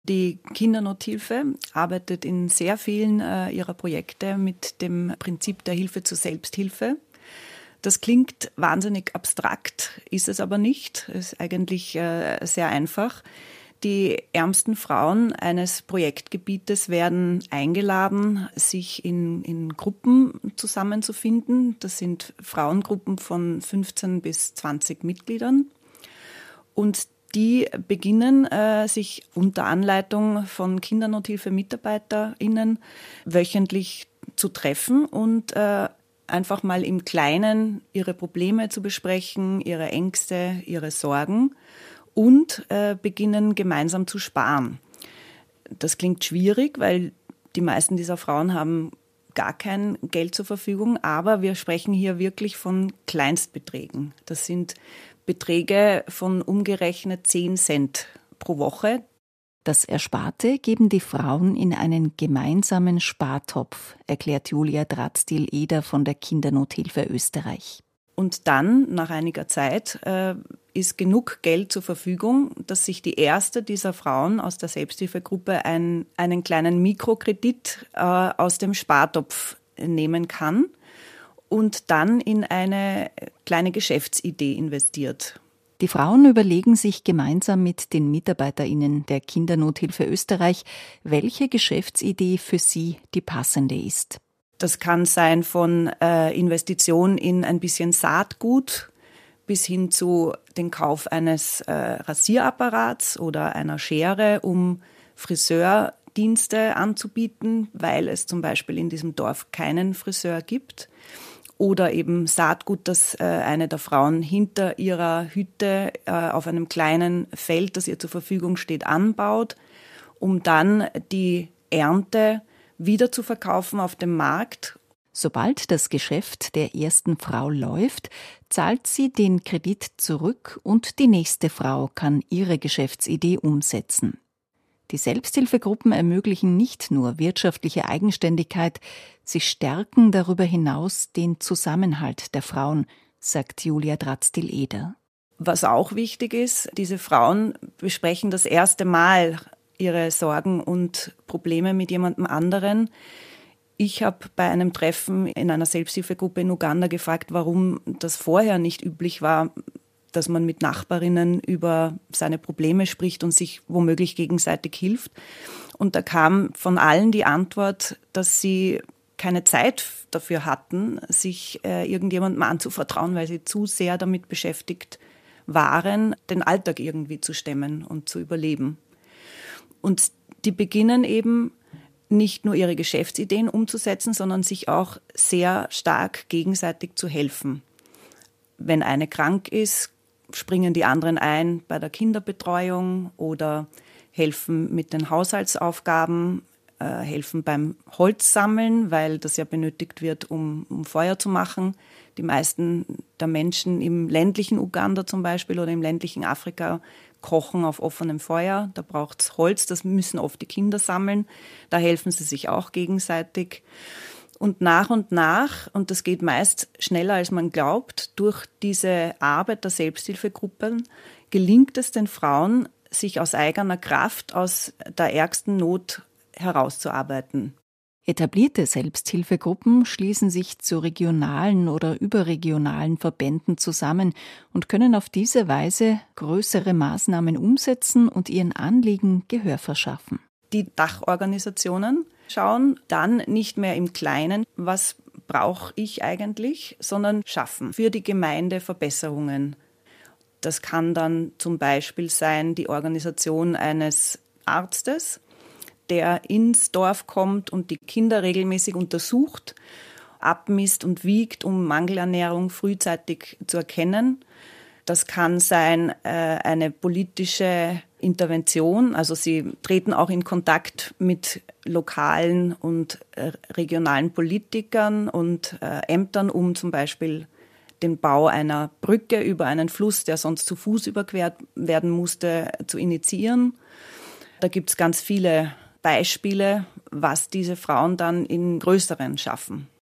Die Kindernothilfe arbeitet in sehr vielen ihrer Projekte mit dem Prinzip der Hilfe zur Selbsthilfe. Das klingt wahnsinnig abstrakt, ist es aber nicht. Es ist eigentlich sehr einfach. Die ärmsten Frauen eines Projektgebietes werden eingeladen, sich in Gruppen zusammenzufinden. Das sind Frauengruppen von 15 bis 20 Mitgliedern. Und die beginnen, sich unter Anleitung von Kindernothilfe-MitarbeiterInnen wöchentlich zu treffen und einfach mal im Kleinen ihre Probleme zu besprechen, ihre Ängste, ihre Sorgen und beginnen gemeinsam zu sparen. Das klingt schwierig, weil die meisten dieser Frauen haben gar kein Geld zur Verfügung, aber wir sprechen hier wirklich von Kleinstbeträgen. Das sind Beträge von umgerechnet 10 Cent pro Woche. Das Ersparte geben die Frauen in einen gemeinsamen Spartopf, erklärt Julia Drazdil-Eder von der Kindernothilfe Österreich. Und dann, nach einiger Zeit, ist genug Geld zur Verfügung, dass sich die erste dieser Frauen aus der Selbsthilfegruppe einen kleinen Mikrokredit aus dem Spartopf nehmen kann und dann in eine kleine Geschäftsidee investiert. Die Frauen überlegen sich gemeinsam mit den MitarbeiterInnen der Kindernothilfe Österreich, welche Geschäftsidee für sie die passende ist. Das kann sein von Investition in ein bisschen Saatgut bis hin zu den Kauf eines Rasierapparats oder einer Schere, um Friseurdienste anzubieten, weil es zum Beispiel in diesem Dorf keinen Friseur gibt. Oder eben Saatgut, das eine der Frauen hinter ihrer Hütte auf einem kleinen Feld, das ihr zur Verfügung steht, anbaut, um dann die Ernte wieder zu verkaufen auf dem Markt. Sobald das Geschäft der ersten Frau läuft, zahlt sie den Kredit zurück und die nächste Frau kann ihre Geschäftsidee umsetzen. Die Selbsthilfegruppen ermöglichen nicht nur wirtschaftliche Eigenständigkeit, sie stärken darüber hinaus den Zusammenhalt der Frauen, sagt Julia Drazdil-Eder. Was auch wichtig ist, diese Frauen besprechen das erste Mal ihre Sorgen und Probleme mit jemandem anderen. Ich habe bei einem Treffen in einer Selbsthilfegruppe in Uganda gefragt, warum das vorher nicht üblich war, dass man mit Nachbarinnen über seine Probleme spricht und sich womöglich gegenseitig hilft. Und da kam von allen die Antwort, dass sie keine Zeit dafür hatten, sich irgendjemandem anzuvertrauen, weil sie zu sehr damit beschäftigt waren, den Alltag irgendwie zu stemmen und zu überleben. Und die beginnen eben nicht nur ihre Geschäftsideen umzusetzen, sondern sich auch sehr stark gegenseitig zu helfen. Wenn eine krank ist, springen die anderen ein bei der Kinderbetreuung oder helfen mit den Haushaltsaufgaben, helfen beim Holzsammeln, weil das ja benötigt wird, um Feuer zu machen. Die meisten der Menschen im ländlichen Uganda zum Beispiel oder im ländlichen Afrika kochen auf offenem Feuer. Da braucht es Holz, das müssen oft die Kinder sammeln. Da helfen sie sich auch gegenseitig. Und nach, und das geht meist schneller, als man glaubt, durch diese Arbeit der Selbsthilfegruppen gelingt es den Frauen, sich aus eigener Kraft aus der ärgsten Not herauszuarbeiten. Etablierte Selbsthilfegruppen schließen sich zu regionalen oder überregionalen Verbänden zusammen und können auf diese Weise größere Maßnahmen umsetzen und ihren Anliegen Gehör verschaffen. Die Dachorganisationen schauen dann nicht mehr im Kleinen, was brauche ich eigentlich, sondern schaffen für die Gemeinde Verbesserungen. Das kann dann zum Beispiel sein die Organisation eines Arztes, der ins Dorf kommt und die Kinder regelmäßig untersucht, abmisst und wiegt, um Mangelernährung frühzeitig zu erkennen. Das kann sein eine politische Intervention, also sie treten auch in Kontakt mit lokalen und regionalen Politikern und Ämtern, um zum Beispiel den Bau einer Brücke über einen Fluss, der sonst zu Fuß überquert werden musste, zu initiieren. Da gibt es ganz viele Beispiele, was diese Frauen dann in größeren schaffen.